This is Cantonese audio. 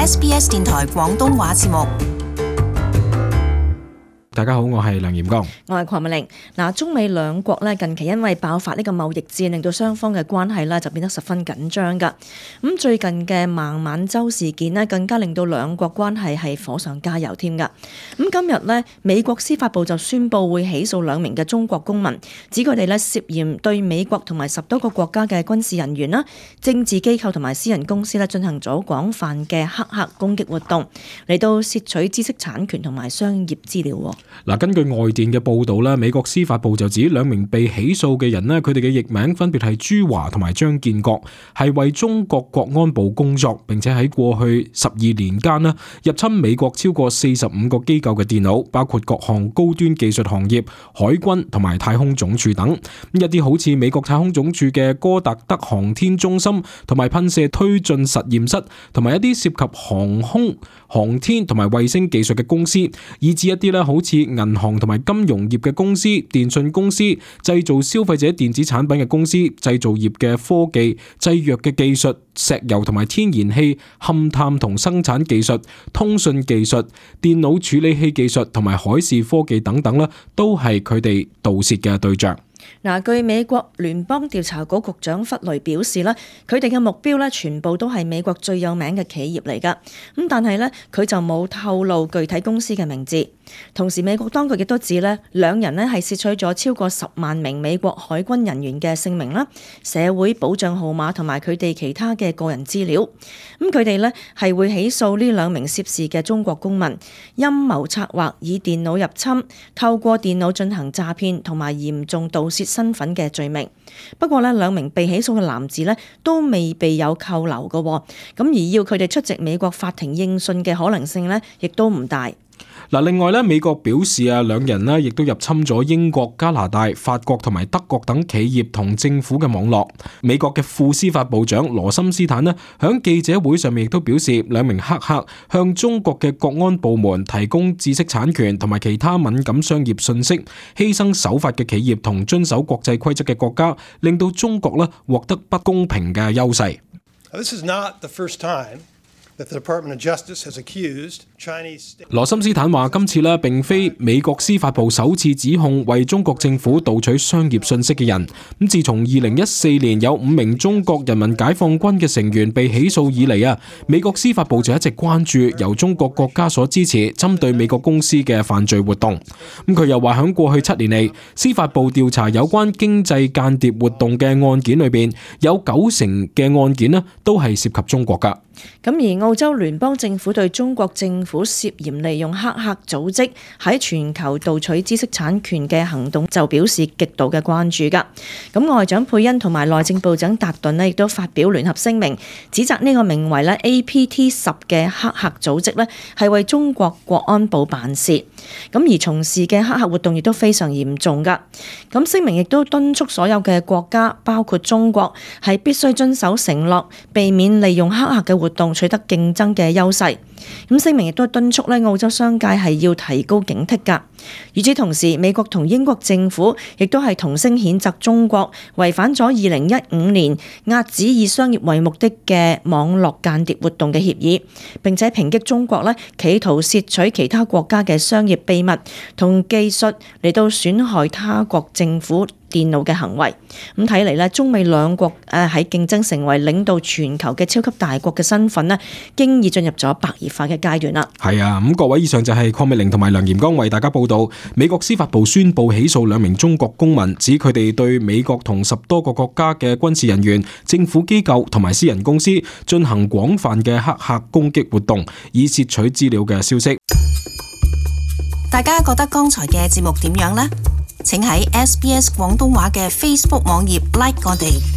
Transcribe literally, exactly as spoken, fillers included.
S B S 電台廣東話節目。 大家好，我係梁炎光， 我係鄺美玲。嗱，中美兩國咧近期因為爆發呢個貿易戰，令到雙方嘅關係咧就變得十分緊張噶。咁最近嘅孟晚舟事件咧，更加令到兩國關係係火上加油添噶。咁今日咧，美國司法部就宣布會起訴兩名嘅中國公民，指佢哋咧涉嫌對美國同埋十多個國家嘅軍事人員啦、政治機構同埋私人公司咧進行咗廣泛嘅黑客攻擊活動，嚟到竊取知識產權同埋商業資料。 嗱，根據外電嘅報道咧，美國司法部就指兩名被起訴嘅人咧，佢哋嘅譯名分別係朱華同埋張建國，係為中國國安部工作，並且喺過去十二年間咧入侵美國超過四十五個機構嘅電腦，包括各項高端技術行業、海軍同埋太空總署等。一啲好似美國太空總署嘅哥達德航天中心同埋噴射推進實驗室，同埋一啲涉及航空、航天同埋衛星技術嘅公司，以至一啲咧好似銀行同埋金融業嘅公司、電信公司、製造消費者電子產品嘅公司、製造業嘅科技、製藥嘅技術、石油同埋天然氣、勘探同生產技術、通訊技術、電腦處理器技術同埋海事科技等等咧，都係佢哋盜竊嘅對象。 嗱，據美國聯邦調查局局長弗雷表示咧，佢哋嘅目標咧全部都係美國最有名嘅企業嚟㗎。咁但係咧，佢就冇透露具體公司嘅名字。同時，美國當局亦都指咧，兩人咧係竊取咗超過十萬名美國海軍人員嘅姓名啦、社會保障號碼同埋佢哋其他嘅個人資料。咁佢哋咧係會起訴呢兩名涉事嘅中國公民陰謀策劃以電腦入侵、透過電腦進行詐騙同埋嚴重盜竊身份嘅罪名。不過咧，兩名被起訴嘅男子咧都未被有扣留嘅，咁而要佢哋出席美國法庭應訊嘅可能性咧，亦都唔大。 嗱，另外咧，美國表示啊，兩人咧亦都入侵咗英國、加拿大、法國同埋德國等企業同政府嘅網絡。美國嘅副司法部長羅森斯坦咧，響記者會上面亦都表示，兩名黑客向中國嘅國安部門提供知識產權同埋其他敏感商業信息，犧牲守法嘅企業同遵守國際規則嘅國家，令到中國咧獲得不公平嘅優勢。 This is not the first time that the Department of Justice has accused Chinese。 羅森斯坦話：今次咧並非美國司法部首次指控為中國政府盜取商業信息嘅人。咁自從二零一四年有五名中國人民解放軍嘅成員被起訴以嚟啊，美國司法部就一直關注由中國國家所支持針對美國公司嘅犯罪活動。咁佢又話喺過去七年嚟，司法部調查有關經濟間諜活動嘅案件裏邊，有九成嘅案件咧都係涉及中國㗎。 咁而澳洲聯邦政府對中國政府涉嫌利用黑客組織喺全球盜取知識產權嘅行動就表示極度嘅關注㗎。咁外長佩恩同埋內政部長達頓呢亦都發表聯合聲明，指責呢個名為咧 A P T 十嘅黑客組織呢係為中國國安部辦事。咁而從事嘅黑客活動亦都非常嚴重㗎。咁聲明亦都敦促所有嘅國家，包括中國，係必須遵守承諾，避免利用黑客嘅活動取得競爭嘅優勢。咁聲明亦都敦促咧澳洲商界係要提高警惕㗎。與此同時，美國同英國政府亦都係同聲譴責中國違反咗二零一五年遏止以商業為目的嘅網絡間諜活動嘅協議，並且抨擊中國咧企圖竊取其他國家嘅商業秘密同技術嚟到損害他國政府電腦嘅行為。咁睇嚟咧，中美兩國誒喺競爭成為領導全球嘅超級大國嘅身份咧，經已進入咗白熱化嘅階段啦。 係啊，咁各位，以上就係鄺美玲同埋梁炎光為大家報道。美國司法部宣布起訴兩名中國公民，指佢哋對美國同十多個國家嘅軍事人員、政府機構同埋私人公司進行廣泛嘅黑客攻擊活動，以竊取資料嘅消息。 大家覺得剛才嘅節目點樣呢？請喺 S B S 廣東話嘅 Facebook 網頁 like 我哋。